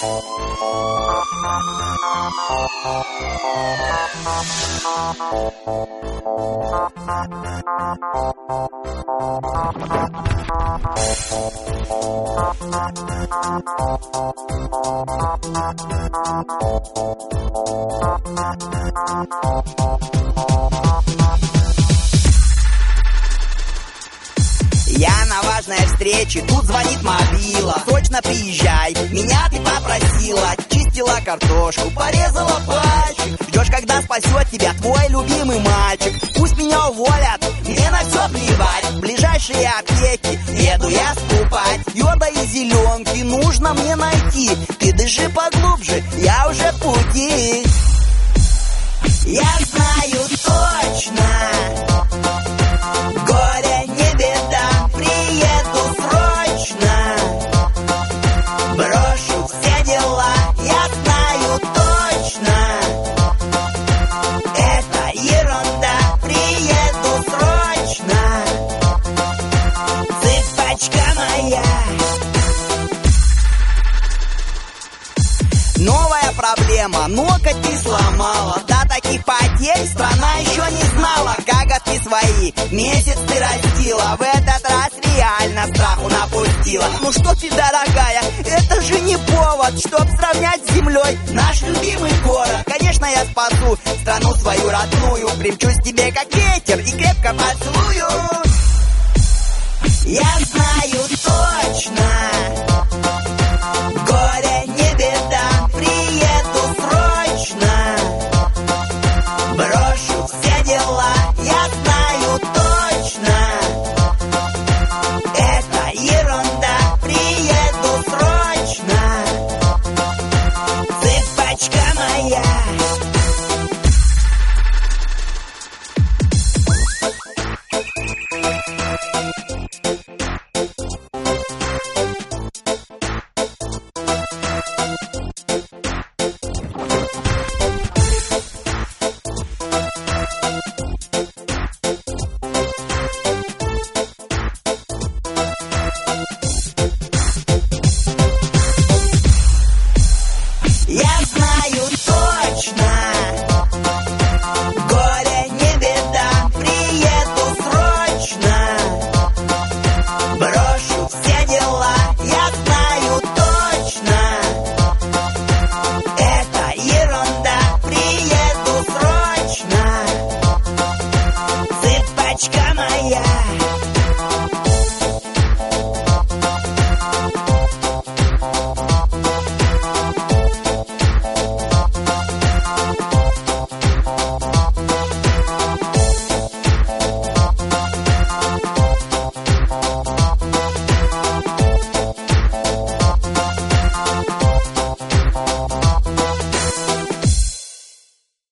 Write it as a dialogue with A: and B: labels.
A: Я на важной встрече, тут звонит мобила. Срочно приезжай, меня ты попросила. Чистила картошку, порезала пальчик. Ждешь, когда спасет тебя твой любимый мальчик. Пусть меня уволят, мне на все плевать. В ближайшие аптеки еду я скупать. Йода и зеленки нужно мне найти. Ты дыши поглубже, я уже в пути. Я знаю точно, горе не беда, приеду срочно. Брошу все дела, я знаю точно. Это ерунда, приеду срочно. Цыпочка моя. Новая проблема, ноготь ты сломала. До таких потерь страна еще не знала. Коготки свои месяц ты растила. В этот раз реально страху напустила. Ну что ты, дорогая, это же не повод, чтоб сравнять с землей наш любимый город. Конечно, я спасу страну свою родную. Примчусь к тебе как ветер и крепко поцелую. Я знаю точно, горе не беда, приеду срочно. Брошу все дела, я знаю точно. Это ерунда, приеду срочно. Цыпочка моя.